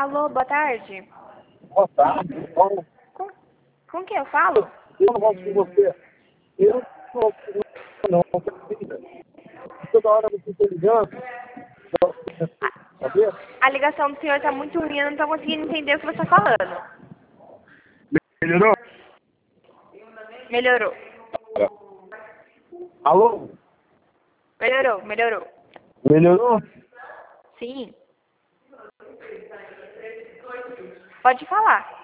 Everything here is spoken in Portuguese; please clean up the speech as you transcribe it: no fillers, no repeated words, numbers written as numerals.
Alô, boa tarde. Boa tarde. Bom, Com quem eu falo? eu não gosto de você. Eu não gosto de você, não. Toda hora você está ligando. Saber? A ligação do senhor tá muito ruim, eu não tô conseguindo entender o que você tá falando. Melhorou? Melhorou. Alô? Melhorou. Melhorou? Sim. Pode falar.